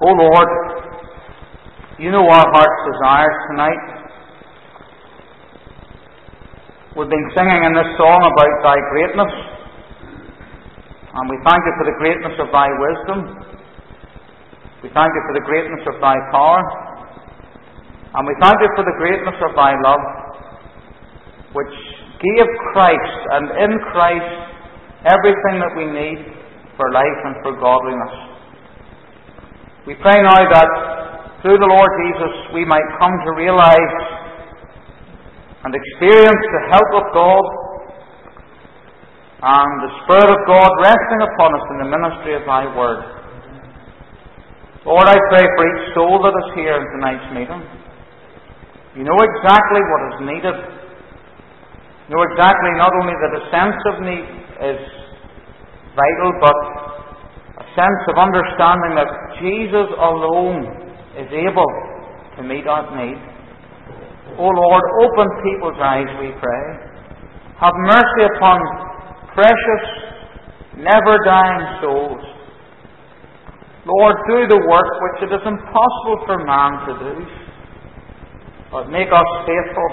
O Lord, you know our heart's desires tonight. We've been singing in this song about Thy greatness, and we thank you for the greatness of Thy wisdom. We thank you for the greatness of Thy power, and we thank you for the greatness of Thy love, which gave Christ, and in Christ, everything that we need for life and for godliness. We pray now that through the Lord Jesus we might come to realize and experience the help of God and the Spirit of God resting upon us in the ministry of Thy Word. Lord, I pray for each soul that is here in tonight's meeting. You know exactly what is needed. You know exactly not only that a sense of need is vital, but a sense of understanding that Jesus alone is able to meet our need. O Lord, open people's eyes, we pray. Have mercy upon precious, never-dying souls. Lord, do the work which it is impossible for man to do. But make us faithful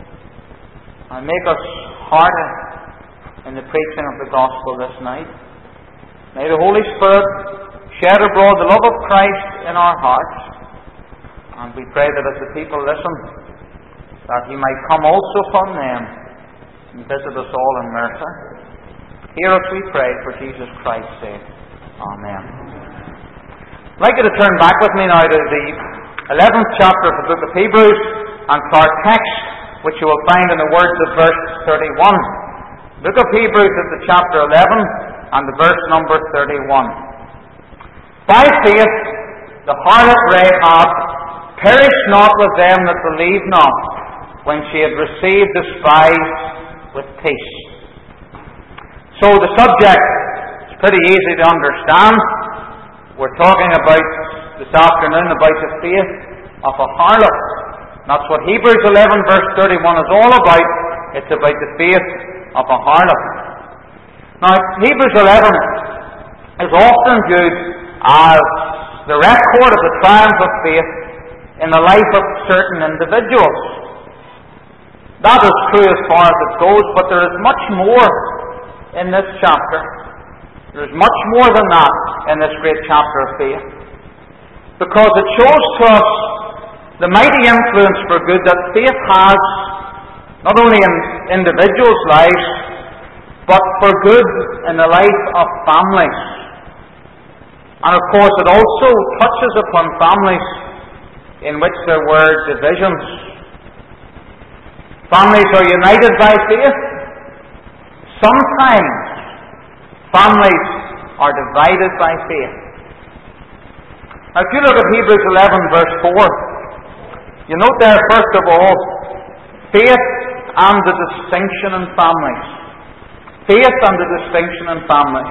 and make us harder in the preaching of the gospel this night. May the Holy Spirit shed abroad the love of Christ in our hearts, and we pray that as the people listen, that He might come also upon them and visit us all in mercy. Hear us, we pray, for Jesus Christ's sake. Amen. I'd like you to turn back with me now to the 11th chapter of the book of Hebrews, and to our text, which you will find in the words of verse 31. The book of Hebrews is the chapter 11, and the verse number 31. By faith the harlot Rahab perished not with them that believed not, when she had received the spies with peace. So the subject is pretty easy to understand. We're talking about this afternoon about the faith of a harlot. That's what Hebrews 11 verse 31 is all about. It's about the faith of a harlot. Now, Hebrews 11 is often viewed as the record of the triumph of faith in the life of certain individuals. That is true as far as it goes, but there is much more in this chapter. There is much more than that in this great chapter of faith. Because it shows to us the mighty influence for good that faith has, not only in individuals' lives, but for good in the life of families. And of course it also touches upon families in which there were divisions. Families are united by faith. Sometimes families are divided by faith. Now if you look at Hebrews 11 verse 4, you note there first of all, faith and the distinction in families. Faith and the distinction in families.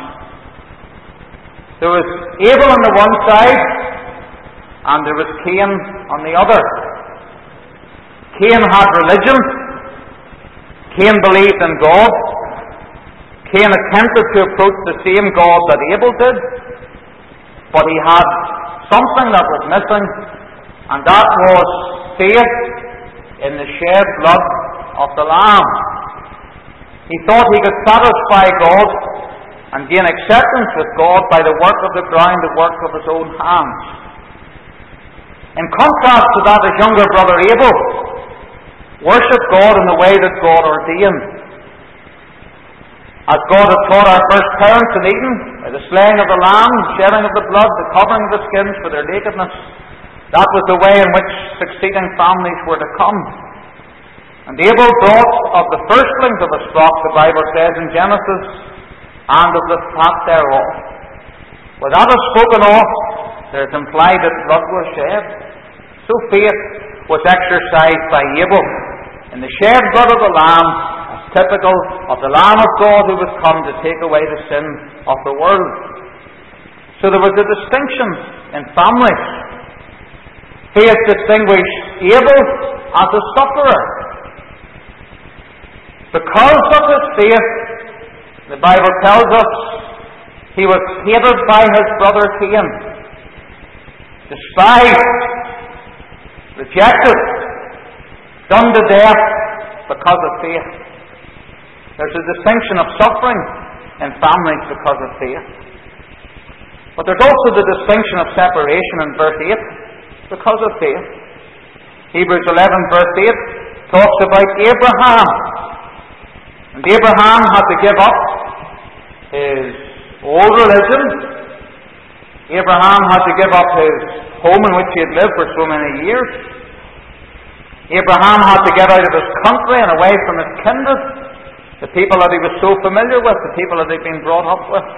There was Abel on the one side, and there was Cain on the other. Cain had religion. Cain believed in God. Cain attempted to approach the same God that Abel did, but he had something that was missing, and that was faith in the shed blood of the Lamb. He thought he could satisfy God and gain acceptance with God by the work of the ground, the work of his own hands. In contrast to that, his younger brother Abel worshipped God in the way that God ordained. As God had taught our first parents in Eden, by the slaying of the lamb, the shedding of the blood, the covering of the skins for their nakedness, that was the way in which succeeding families were to come. And Abel brought of the firstlings of his flock, the Bible says in Genesis, and of the fat thereof. Where that is spoken of, there is implied that blood was shed. So faith was exercised by Abel in the shed blood of the Lamb, as typical of the Lamb of God who was come to take away the sin of the world. So there was a distinction in families. Faith distinguished Abel as a sufferer. Because of his faith, the Bible tells us, he was hated by his brother Cain. despised, rejected, done to death because of faith. There's a distinction of suffering in families because of faith. But there's also the distinction of separation in verse 8 because of faith. Hebrews 11 verse 8 talks about Abraham. And Abraham had to give up his old religion. Abraham had to give up his home in which he had lived for so many years. Abraham had to get out of his country and away from his kindred, the people that he was so familiar with, the people that he'd been brought up with.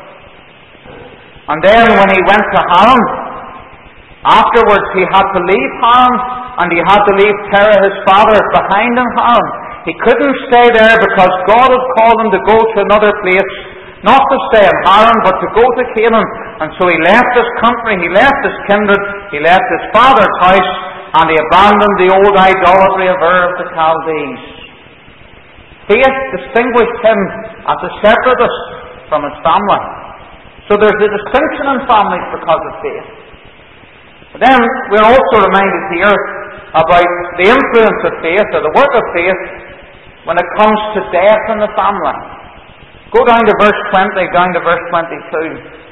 And then when he went to Haran, afterwards he had to leave Haran, and he had to leave Terah his father behind in Haran. He couldn't stay there because God had called him to go to another place, not to stay in Haran, but to go to Canaan. And so he left his country, he left his kindred, he left his father's house, and he abandoned the old idolatry of Ur of the Chaldees. Faith distinguished him as a separatist from his family. So there's a distinction in families because of faith. But then we're also reminded here about the influence of faith, or the work of faith, when it comes to death in the family. Go down to verse 20, down to verse 22.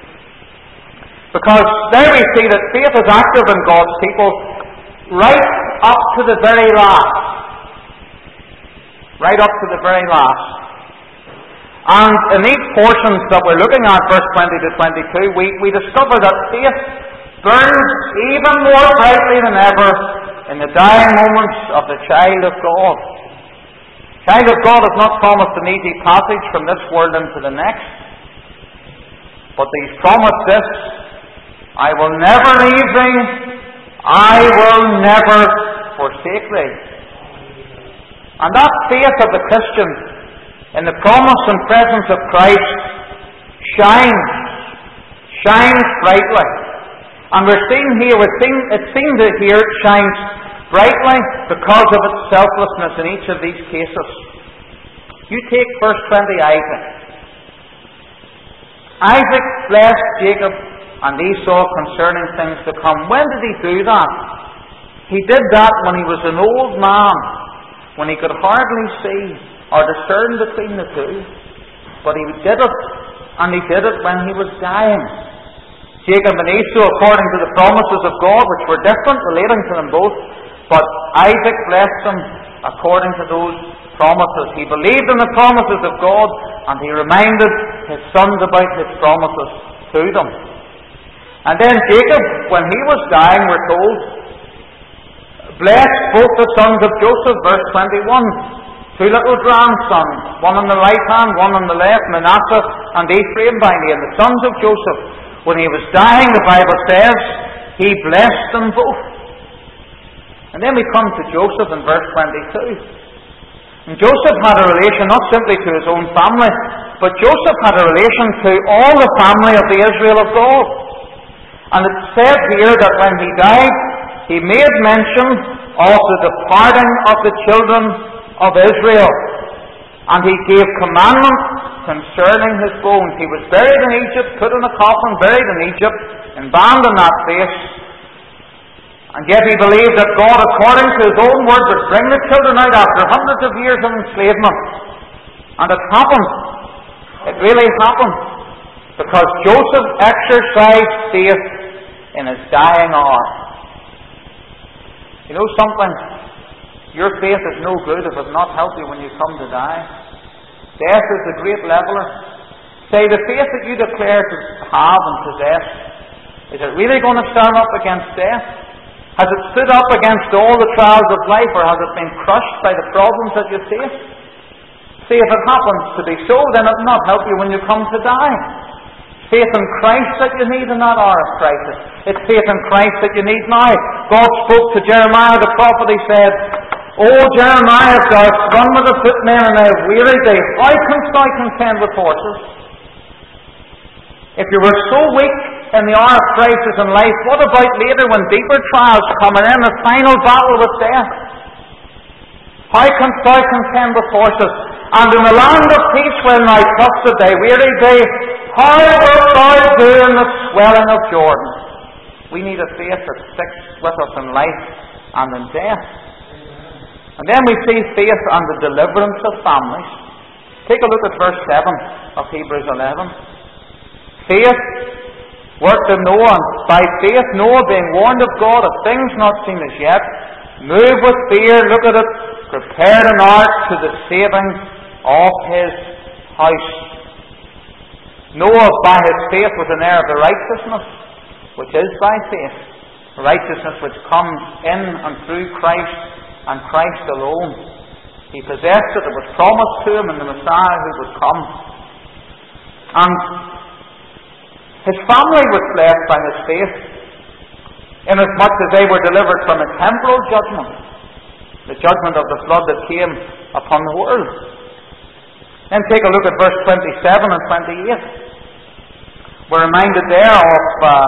Because there we see that faith is active in God's people right up to the very last. Right up to the very last. And in these portions that we're looking at, verse 20 to 22, we discover that faith burns even more brightly than ever in the dying moments of the child of God. The child of God is not promised an easy passage from this world into the next, but he's promised this: I will never leave thee, I will never forsake thee. And that faith of the Christian in the promise and presence of Christ shines brightly. And we're seeing here, it seems that here it shines brightly because of its selflessness in each of these cases. You take verse 20, Isaac. Isaac blessed Jacob and Esau concerning things to come. When did he do that? He did that when he was an old man, when he could hardly see or discern between the two. But he did it, and he did it when he was dying. Jacob and Esau, according to the promises of God, which were different, relating to them both, but Isaac blessed them according to those promises. He believed in the promises of God, and he reminded his sons about his promises to them. And then Jacob, when he was dying, we're told, blessed both the sons of Joseph, verse 21. Two little grandsons, one on the right hand, one on the left, Manasseh and Ephraim by name, the sons of Joseph. When he was dying, the Bible says, he blessed them both. And then we come to Joseph in verse 22. And Joseph had a relation not simply to his own family, but Joseph had a relation to all the family of the Israel of God. And it said here that when he died, he made mention of the departing of the children of Israel. And he gave commandment concerning his bones. He was buried in Egypt, put in a coffin, buried in Egypt, embalmed in that place. And yet he believed that God, according to his own word, would bring the children out after hundreds of years of enslavement. And it happened. It really happened. Because Joseph exercised faith in his dying hour. You know something? Your faith is no good if it not help you when you come to die. Death is the great leveler. Say, the faith that you declare to have and possess, is it really going to stand up against death? Has it stood up against all the trials of life, or has it been crushed by the problems that you face? See, if it happens to be so, then it will not help you when you come to die. Faith in Christ that you need in that hour of crisis. It's faith in Christ that you need now. God spoke to Jeremiah the prophet. He said, O Jeremiah, thou hast run with the footmen, and I have wearied thee. How canst thou contend with horses? If you were so weak in the hour of crisis in life, what about later when deeper trials come and then the final battle with death? How canst thou contend with horses? And in the land of peace when thou trusted, they wearied thee. How wilt thou do in the swelling of Jordan? We need a faith that sticks with us in life and in death. And then we see faith and the deliverance of families. Take a look at verse 7 of Hebrews 11. Faith worked in Noah, and by faith Noah, being warned of God of things not seen as yet, moved with fear, look at it, prepared an ark to the saving of his house. Noah, by his faith, was an heir of the righteousness which is by faith, righteousness which comes in and through Christ and Christ alone. He possessed it, it was promised to him in the Messiah who would come. And his family was blessed by his faith, inasmuch as they were delivered from a temporal judgment, the judgment of the flood that came upon the world. Then take a look at verse 27 and 28. We're reminded there of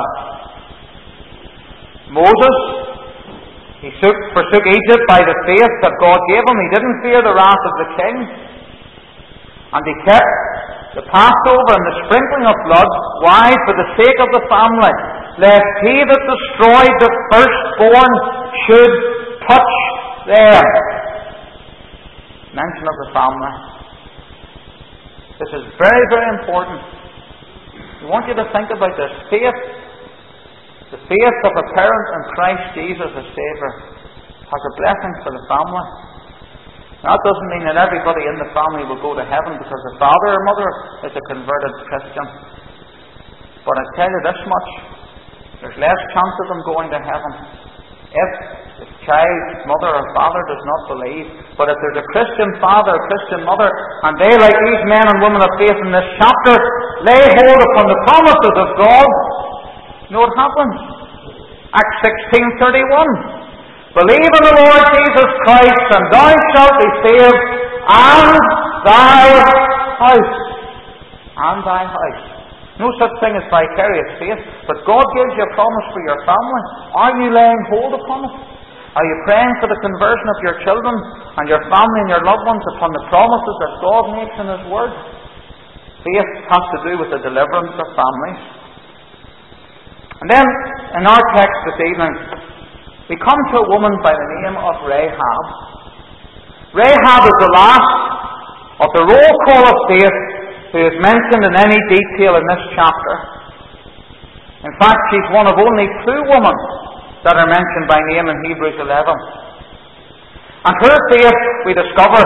Moses. He forsook Egypt by the faith that God gave him. He didn't fear the wrath of the king. And he kept the Passover and the sprinkling of blood. Why? For the sake of the family, lest he that destroyed the firstborn should touch them. Mention of the family. This is very, very important. I want you to think about this. Faith, the faith of a parent in Christ Jesus as Saviour, has a blessing for the family. Now, that doesn't mean that everybody in the family will go to heaven because the father or mother is a converted Christian. But I tell you this much, there's less chance of them going to heaven if the child's mother or father does not believe. But if there's a Christian father or Christian mother, and they, like these men and women of faith in this chapter, lay hold upon the promises of God, you know what happens? Acts 16:31. Believe in the Lord Jesus Christ, and thou shalt be saved, and thy house. And thy house. No such thing as vicarious faith, but God gives you a promise for your family. Are you laying hold upon it? Are you praying for the conversion of your children and your family and your loved ones upon the promises that God makes in His Word? Faith has to do with the deliverance of families. And then, in our text this evening, we come to a woman by the name of Rahab. Rahab is the last of the roll call of faith who is mentioned in any detail in this chapter. In fact, she's one of only two women that are mentioned by name in Hebrews 11. And her faith, we discover,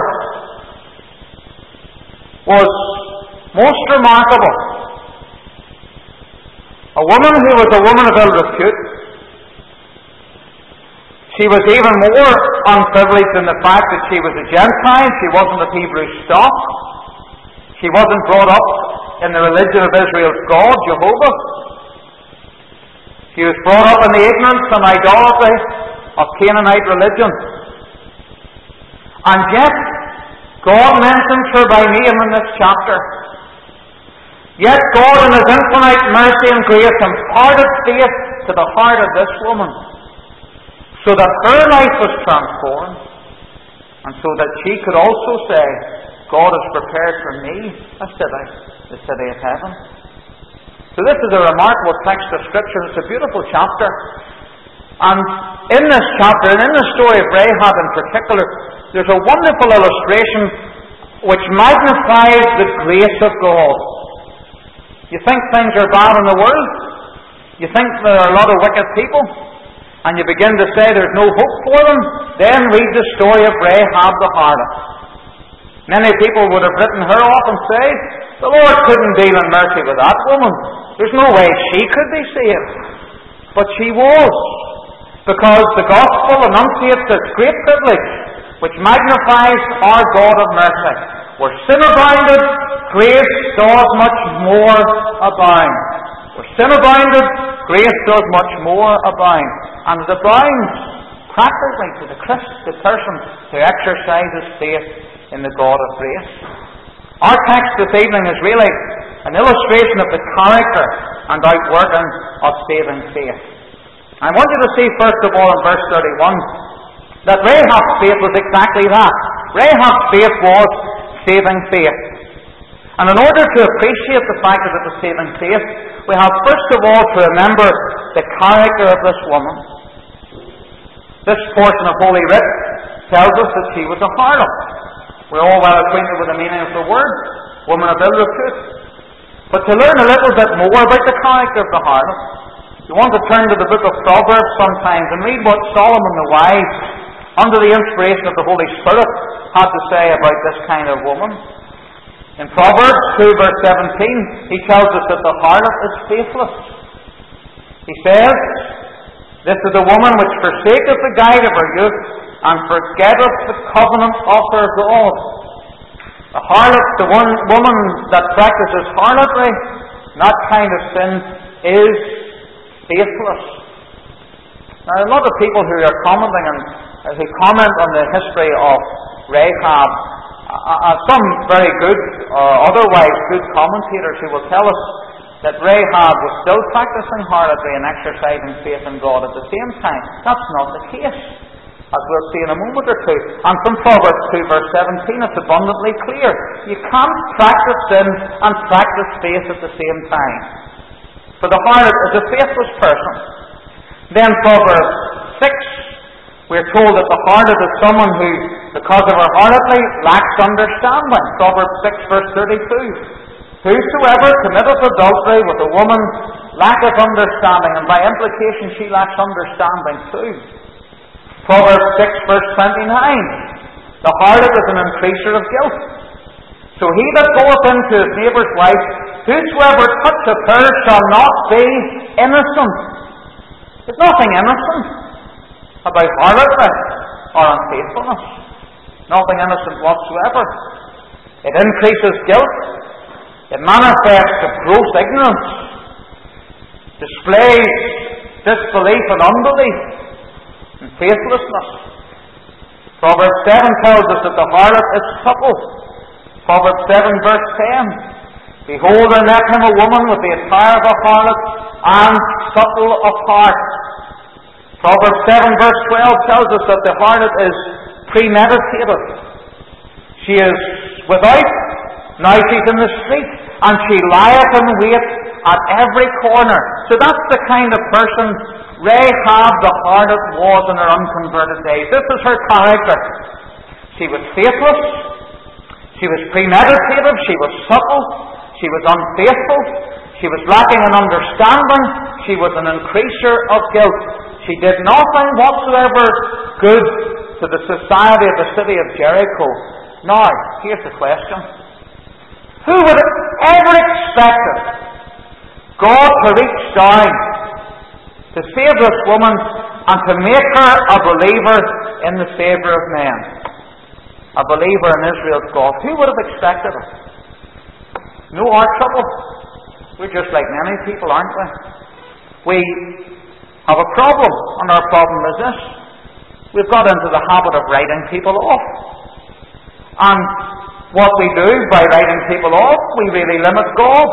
was most remarkable. A woman who was a woman of ill repute. She was even more unprivileged in the fact that she was a Gentile. She wasn't of Hebrew stock. She wasn't brought up in the religion of Israel's God, Jehovah. She was brought up in the ignorance and idolatry of Canaanite religion. And yet, God mentions her by name in this chapter. Yet God, in His infinite mercy and grace, imparted faith to the heart of this woman, so that her life was transformed, and so that she could also say, God has prepared for me a city, the city of heaven. So this is a remarkable text of Scripture. It's a beautiful chapter. And in this chapter, and in the story of Rahab in particular, there's a wonderful illustration which magnifies the grace of God. You think things are bad in the world? You think there are a lot of wicked people? And you begin to say there's no hope for them? Then read the story of Rahab the harlot. Many people would have written her off and say, the Lord couldn't deal in mercy with that woman. There's no way she could be saved. But she was. Because the gospel enunciates this great privilege which magnifies our God of mercy. Where sin abounded, grace does much more abound. Where sin abounded, grace does much more abound. And it abounds practically to the person who exercises faith in the God of grace. Our text this evening is really an illustration of the character and outworking of saving faith. I want you to see first of all in verse 31 that Rahab's faith was exactly that. Rahab's faith was saving faith. And in order to appreciate the fact that it was saving faith, we have first of all to remember the character of this woman. This portion of Holy Writ tells us that she was a harlot. We're all well acquainted with the meaning of the word, woman of ill repute. But to learn a little bit more about the character of the harlot, you want to turn to the book of Proverbs sometimes and read what Solomon the wise, under the inspiration of the Holy Spirit, had to say about this kind of woman. In Proverbs 2 verse 17, he tells us that the harlot is faithless. He says, "This is the woman which forsaketh the guide of her youth, and forgetteth the covenant of her God." The harlot, the woman that practices harlotry, that kind of sin, is faithless. Now, a lot of people who are commenting and who comment on the history of Rahab, some very good or otherwise good commentators who will tell us that Rahab was still practicing harlotry and exercising faith in God at the same time. That's not the case, as we'll see in a moment or two. And from Proverbs 2 verse 17, it's abundantly clear. You can't practice sin and practice faith at the same time. For the harlot is a faithless person. Then Proverbs 6, we're told that the harlot is someone who, because of her harlotry, lacks understanding. Proverbs 6 verse 32. "Whosoever committeth adultery with a woman lacketh understanding," and by implication she lacks understanding too. Proverbs 6 verse 29. "The harlot is an increaser of guilt. So he that goeth into his neighbour's wife, whosoever toucheth her shall not be innocent." There's nothing innocent about harlotry or unfaithfulness. Nothing innocent whatsoever. It increases guilt. It manifests of gross ignorance, displays disbelief and unbelief, and faithlessness. Proverbs 7 tells us that the harlot is subtle. Proverbs 7 verse 10. "Behold, I met him a woman with the attire of a harlot, and subtle of heart." Proverbs 7 verse 12 tells us that the harlot is premeditated. She is without, now she's in the street, and she lieth in wait at every corner. So that's the kind of person Rahab the harlot was in her unconverted days. This is her character. She was faithless, she was premeditated, she was subtle, she was unfaithful, she was lacking in understanding, she was an increaser of guilt. She did nothing whatsoever good to the society of the city of Jericho. Now, here's the question. Who would have ever expected God to reach down to save this woman and to make her a believer in the Saviour of men? A believer in Israel's God. Who would have expected it? No, our trouble. We're just like many people, aren't we? We have a problem, and our problem is this. We've got into the habit of writing people off. And what we do by writing people off, we really limit God.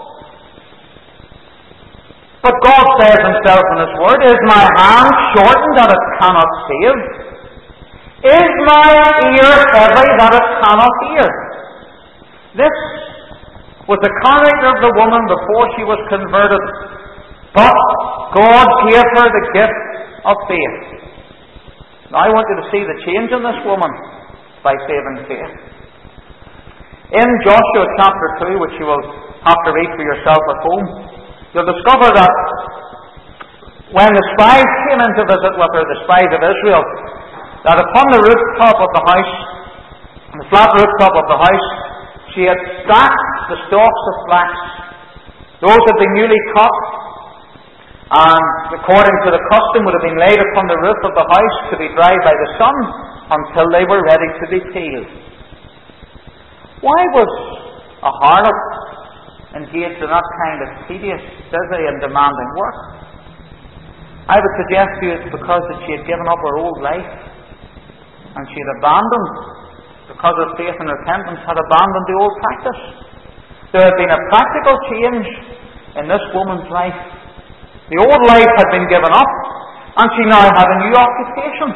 But God says himself in his word, "Is my hand shortened that it cannot save? Is my ear heavy that it cannot hear?" This was the character of the woman before she was converted. But God gave her the gift of faith. Now I want you to see the change in this woman by saving faith. In Joshua chapter 2, which you will have to read for yourself at home, you'll discover that when the spies came in to visit with her, the spies of Israel, that upon the rooftop of the house, the flat rooftop of the house, she had stacked the stalks of flax. Those had been newly cut, and according to the custom would have been laid upon the roof of the house to be dried by the sun until they were ready to be peeled. Why was a harlot engaged in that kind of tedious, busy and demanding work? I would suggest to you it's because that she had given up her old life, and she had abandoned, because of faith and repentance, had abandoned the old practice. There had been a practical change in this woman's life. The old life had been given up, and she now had a new occupation.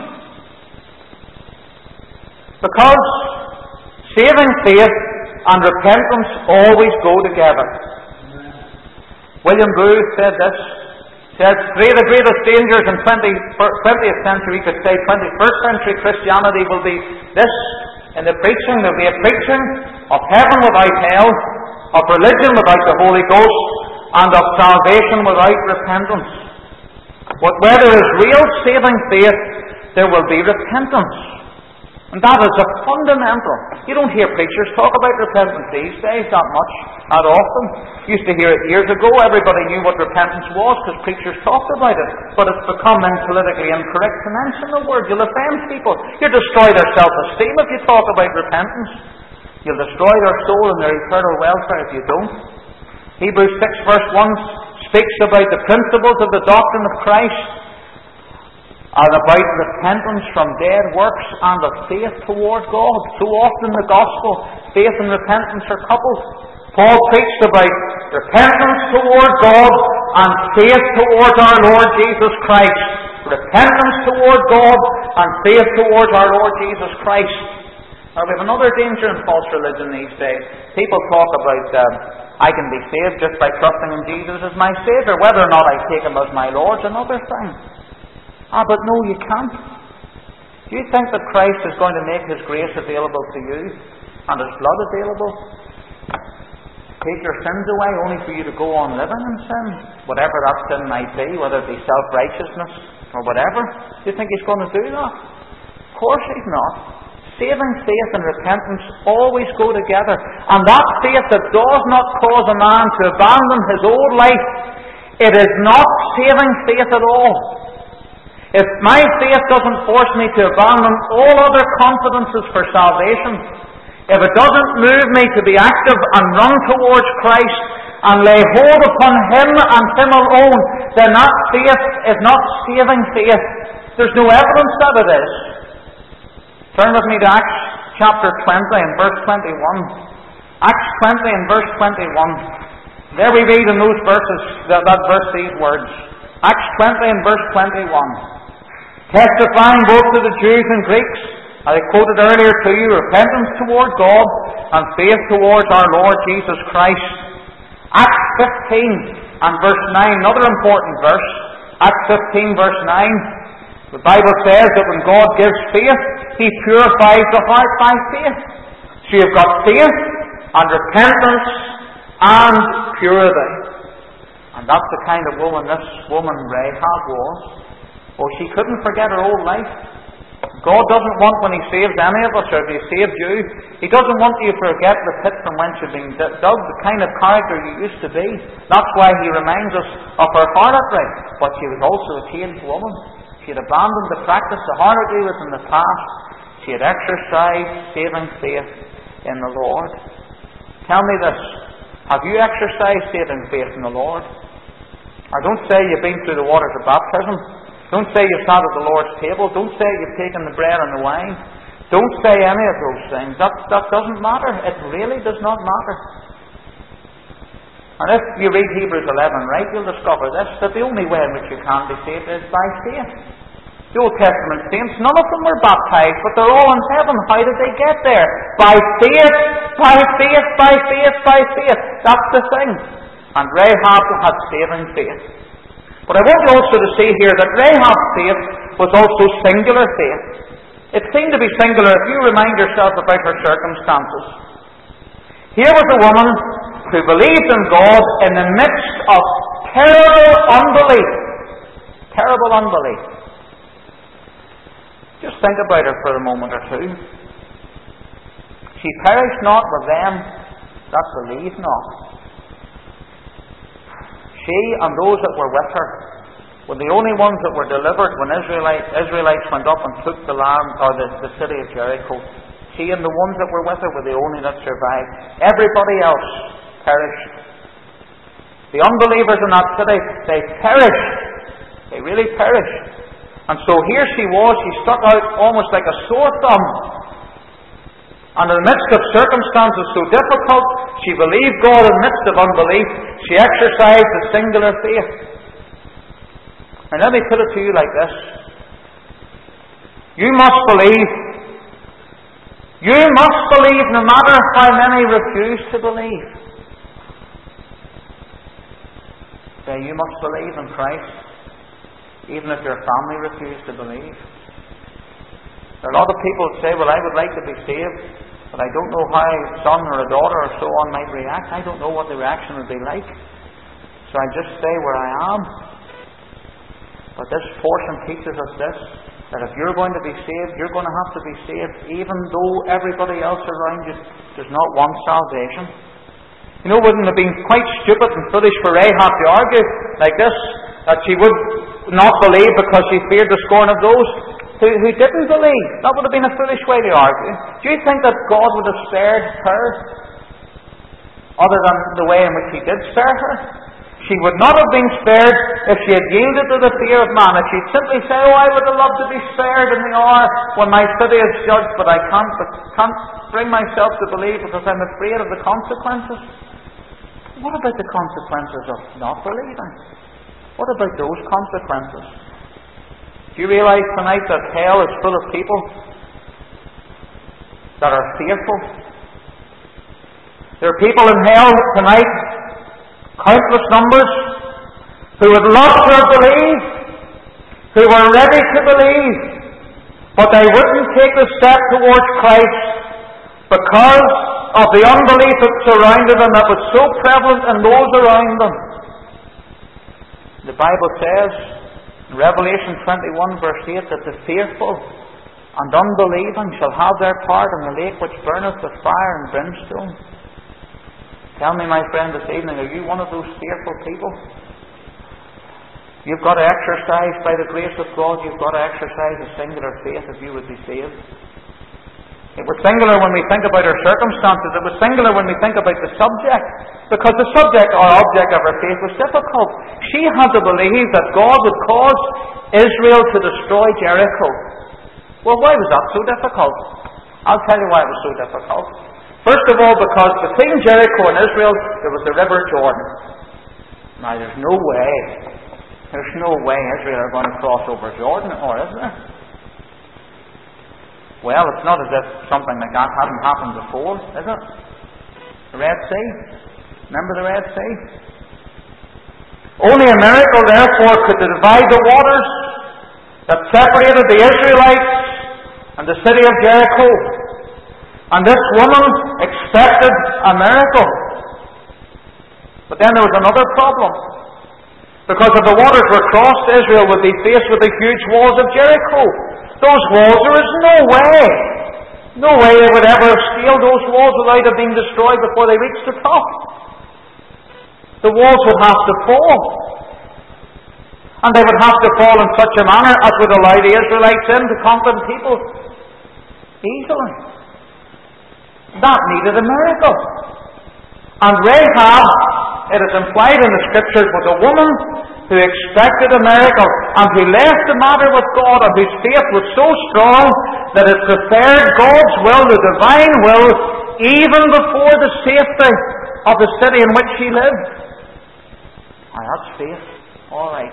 Because saving faith and repentance always go together. William Booth said this: Says the greatest dangers in 20th century, we could say 21st century Christianity will be this. In the preaching, there will be a preaching of heaven without hell, of religion without the Holy Ghost, and of salvation without repentance. But where there is real saving faith, there will be repentance. And that is a fundamental. You don't hear preachers talk about repentance these days that much, that often. Used to hear it years ago. Everybody knew what repentance was because preachers talked about it. But it's become politically incorrect to mention the word. You'll offend people. You'll destroy their self-esteem if you talk about repentance. You'll destroy their soul and their eternal welfare if you don't. Hebrews 6 verse 1 speaks about the principles of the doctrine of Christ and about repentance from dead works and of faith toward God. So often in the gospel, faith and repentance are coupled. Paul preached about repentance toward God and faith towards our Lord Jesus Christ. Repentance toward God and faith towards our Lord Jesus Christ. Now we have another danger in false religion these days. People talk about I can be saved just by trusting in Jesus as my Saviour. Whether or not I take Him as my Lord is another thing. But no, you can't. Do you think that Christ is going to make His grace available to you and His blood available? Take your sins away only for you to go on living in sin? Whatever that sin might be, whether it be self-righteousness or whatever. Do you think He's going to do that? Of course He's not. Saving faith and repentance always go together. And that faith that does not cause a man to abandon his old life, it is not saving faith at all. If my faith doesn't force me to abandon all other confidences for salvation, if it doesn't move me to be active and run towards Christ and lay hold upon Him and Him alone, then that faith is not saving faith. There's no evidence that it is. Turn with me to Acts chapter 20 and verse 21. Acts 20 and verse 21. There we read in those verses, that verse, these words. Acts 20 and verse 21. Testifying both to the Jews and Greeks, I quoted earlier to you, repentance toward God and faith towards our Lord Jesus Christ. Acts 15 and verse 9, another important verse. Acts 15 verse 9. The Bible says that when God gives faith, He purifies the heart by faith. So you've got faith and repentance and purity. And that's the kind of woman this woman Rahab was. Oh, she couldn't forget her old life. God doesn't want, when He saves any of us, or if He saved you, He doesn't want you to forget the pit from whence you've been dug, the kind of character you used to be. That's why He reminds us of her harlotry. But she was also a changed woman. She had abandoned the practice of harlotry was in the past. She had exercised saving faith in the Lord. Tell me this. Have you exercised saving faith in the Lord? I don't say you've been through the waters of baptism. Don't say you've sat at the Lord's table. Don't say you've taken the bread and the wine. Don't say any of those things. That doesn't matter. It really does not matter. And if you read Hebrews 11 right, you'll discover this, that the only way in which you can be saved is by faith. The Old Testament saints, none of them were baptized, but they're all in heaven. How did they get there? By faith, by faith, by faith, by faith. That's the thing. And Rahab had saving faith. But I want you also to see here that Rahab's faith was also singular faith. It seemed to be singular if you remind yourself about her circumstances. Here was a woman who believed in God in the midst of terrible unbelief. Terrible unbelief. Just think about her for a moment or two. She perished not with them that believed not. She and those that were with her were the only ones that were delivered when Israelites went up and took the land, or the city of Jericho. She and the ones that were with her were the only that survived. Everybody else perished. The unbelievers in that city, they perished. They really perished. And so here she was, she stuck out almost like a sore thumb. And in the midst of circumstances so difficult, she believed God in the midst of unbelief. She exercised a singular faith. And let me put it to you like this. You must believe. You must believe no matter how many refuse to believe. Say, you must believe in Christ. even if your family refuse to believe. There are a lot of people who say, well, I would like to be saved, but I don't know how a son or a daughter or so on might react. I don't know what the reaction would be like. So I just stay where I am. But this portion teaches us this, that if you're going to be saved, you're going to have to be saved even though everybody else around you does not want salvation. You know, wouldn't it have been quite stupid and foolish for Rahab to argue like this, that she would not believe because she feared the scorn of those who didn't believe? That would have been a foolish way to argue. Do you think that God would have spared her other than the way in which He did spare her? She would not have been spared if she had yielded to the fear of man. If she'd simply say, oh, I would have loved to be spared in the hour when my city is judged, but I can't bring myself to believe because I'm afraid of the consequences. What about the consequences of not believing? What about those consequences? Do you realize tonight that hell is full of people that are fearful? There are people in hell tonight, countless numbers, who would love to believe, who were ready to believe, but they wouldn't take the step towards Christ because of the unbelief that surrounded them, that was so prevalent in those around them. The Bible says in Revelation 21 verse 8 that the fearful and unbelieving shall have their part in the lake which burneth with fire and brimstone. Tell me, my friend, this evening, are you one of those fearful people? You've got to exercise, by the grace of God, you've got to exercise a singular faith if you would be saved. It was singular when we think about our circumstances. It was singular when we think about the subject. Because the subject or object of her faith was difficult. She had to believe that God would cause Israel to destroy Jericho. Well, why was that so difficult? I'll tell you why it was so difficult. First of all, because between Jericho and Israel, there was the River Jordan. Now, there's no way Israel are going to cross over Jordan, or is there? Well, it's not as if something like that hadn't happened before, is it? The Red Sea. Remember the Red Sea? Only a miracle, therefore, could divide the waters that separated the Israelites and the city of Jericho. And this woman expected a miracle. But then there was another problem. Because if the waters were crossed, Israel would be faced with the huge walls of Jericho. Those walls, there is no way they would ever have scaled those walls without have been destroyed before they reached the top. The walls would have to fall. And they would have to fall in such a manner as would allow the Israelites in to conquer the people easily. That needed a miracle. And Rahab, it is implied in the Scriptures, was a woman who expected a miracle and who left the matter with God, and whose faith was so strong that it preferred God's will, the divine will, even before the safety of the city in which she lived. Now, that's faith. All right.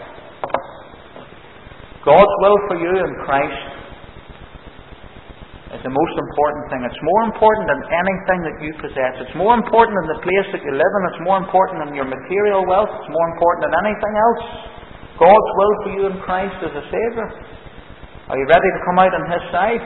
God's will for you in Christ is the most important thing. It's more important than anything that you possess. It's more important than the place that you live in. It's more important than your material wealth. It's more important than anything else. God's will for you in Christ as a Saviour. Are you ready to come out on His side?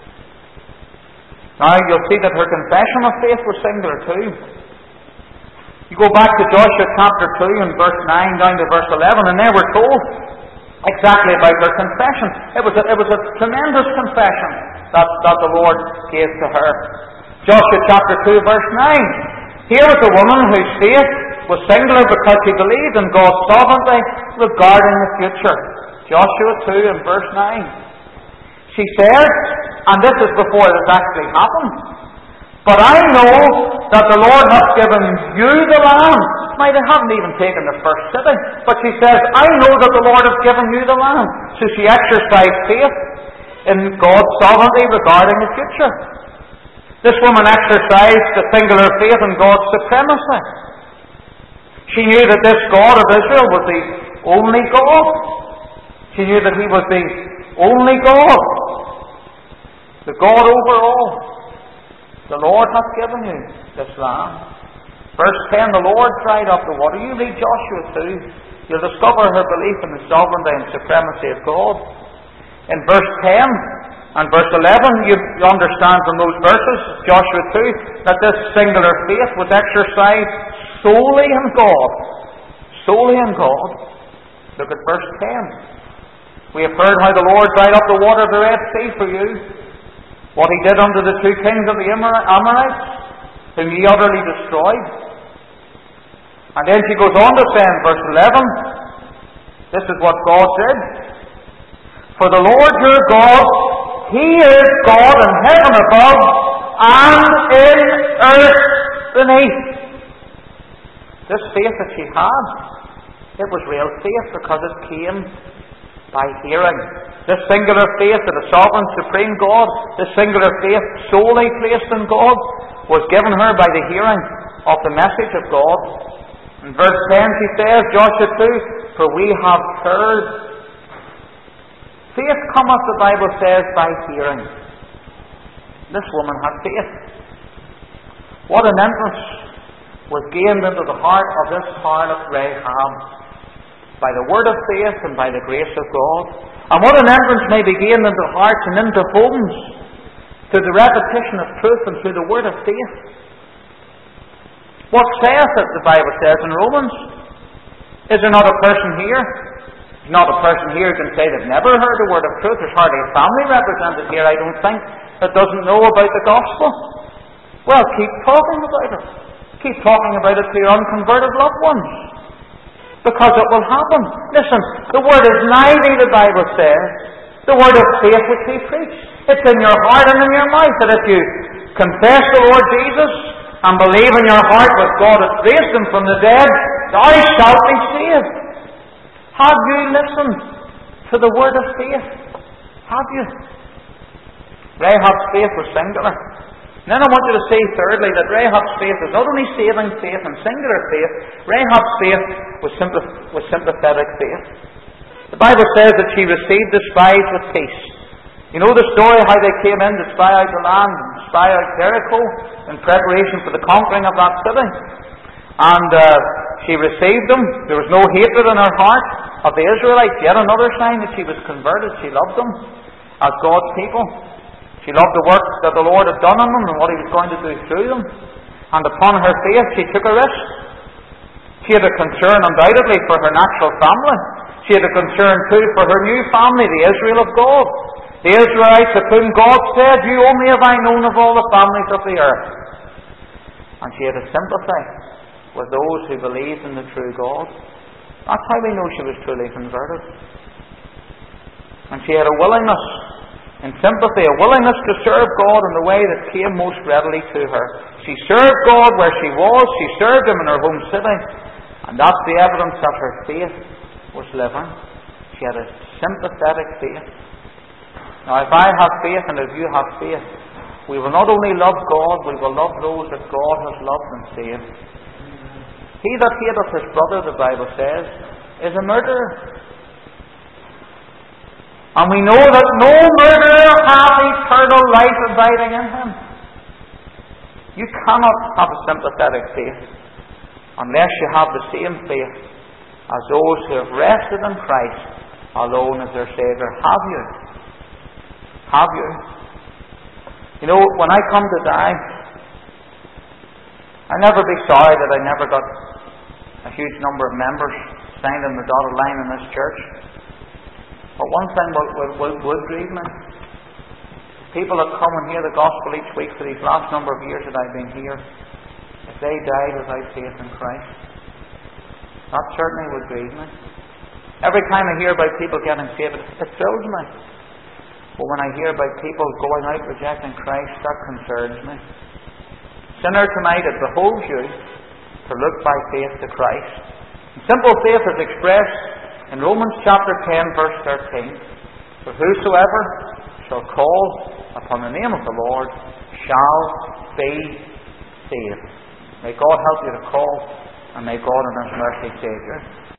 Now you'll see that her confession of faith was singular too. You go back to Joshua chapter 2 and verse 9 down to verse 11, and there we're told exactly about her confession. It was a tremendous confession that the Lord gave to her. Joshua chapter 2 verse 9. Here was a woman whose faith was singular because she believed in God's sovereignty regarding the future. Joshua 2 and verse 9. She said, and this is before it has actually happened, but I know that the Lord hath given you the land. Now, they haven't even taken the first city, but she says, I know that the Lord hath given you the land. So she exercised faith in God's sovereignty regarding the future. This woman exercised the singular faith in God's supremacy. She knew that this God of Israel was the only God. She knew that He was the only God, the God over all. The Lord hath given you this land. Verse 10, the Lord dried up the water. You read Joshua 2. you'll discover her belief in the sovereignty and supremacy of God. In verse 10 and verse 11, you understand from those verses, Joshua 2, that this singular faith was exercised solely in God. Solely in God. Look at verse 10. We have heard how the Lord dried up the water of the Red Sea for you, what He did unto the two kings of the Amorites, whom ye utterly destroyed. And then she goes on to say in verse 11, this is what God said, for the Lord your God, He is God in heaven above and in earth beneath. This faith that she had, it was real faith because it came by hearing. This singular faith of the sovereign, supreme God, this singular faith solely placed in God, was given her by the hearing of the message of God. In verse 10 she says, Joshua 2, for we have heard. Faith cometh, the Bible says, by hearing. This woman had faith. What an entrance was gained into the heart of this harlot Rahab by the word of faith and by the grace of God. And what an entrance may be gained into hearts and into homes through the repetition of truth and through the word of faith. What saith it, the Bible says in Romans? Is there not a person here? There's not a person here who can say they've never heard the word of truth. There's hardly a family represented here, I don't think, that doesn't know about the gospel. Well, keep talking about it. Keep talking about it to your unconverted loved ones. Because it will happen. Listen, the word is nigh thee, the Bible says. The word of faith which we preach. It's in your heart and in your mouth, that if you confess the Lord Jesus and believe in your heart that God has raised Him from the dead, thou shalt be saved. Have you listened to the word of faith? Have you? Rahab's faith was singular. And then I want you to see, thirdly, that Rahab's faith is not only saving faith and singular faith, Rahab's faith was sympathetic faith. The Bible says that she received the spies with peace. You know the story how they came in to spy out the land, spy out Jericho, in preparation for the conquering of that city. And she received them. There was no hatred in her heart of the Israelites. Yet another sign that she was converted. She loved them as God's people. She loved the work that the Lord had done in them and what He was going to do through them. And upon her faith she took a risk. She had a concern undoubtedly for her natural family. She had a concern too for her new family, the Israel of God. The Israelites of whom God said, you only have I known of all the families of the earth. And she had a sympathy with those who believed in the true God. That's how we know she was truly converted. And she had a willingness, in sympathy, a willingness to serve God in the way that came most readily to her. She served God where she was. She served Him in her home city. And that's the evidence that her faith was living. She had a sympathetic faith. Now, if I have faith and if you have faith, we will not only love God, we will love those that God has loved and saved. He that hateth his brother, the Bible says, is a murderer. And we know that no murderer hath eternal life abiding in him. You cannot have a sympathetic faith unless you have the same faith as those who have rested in Christ alone as their Saviour. Have you? Have you? You know, when I come to die, I'll never be sorry that I never got a huge number of members signed on the dotted line in this church. But one thing would grieve me. People that come and hear the gospel each week for these last number of years that I've been here, if they died without faith in Christ, that certainly would grieve me. Every time I hear about people getting saved, it thrills me. But when I hear about people going out rejecting Christ, that concerns me. Sinner, tonight it behoves you to look by faith to Christ. And simple faith is expressed in Romans chapter 10 verse 13. For whosoever shall call upon the name of the Lord shall be saved. May God help you to call, and may God in His mercy save you.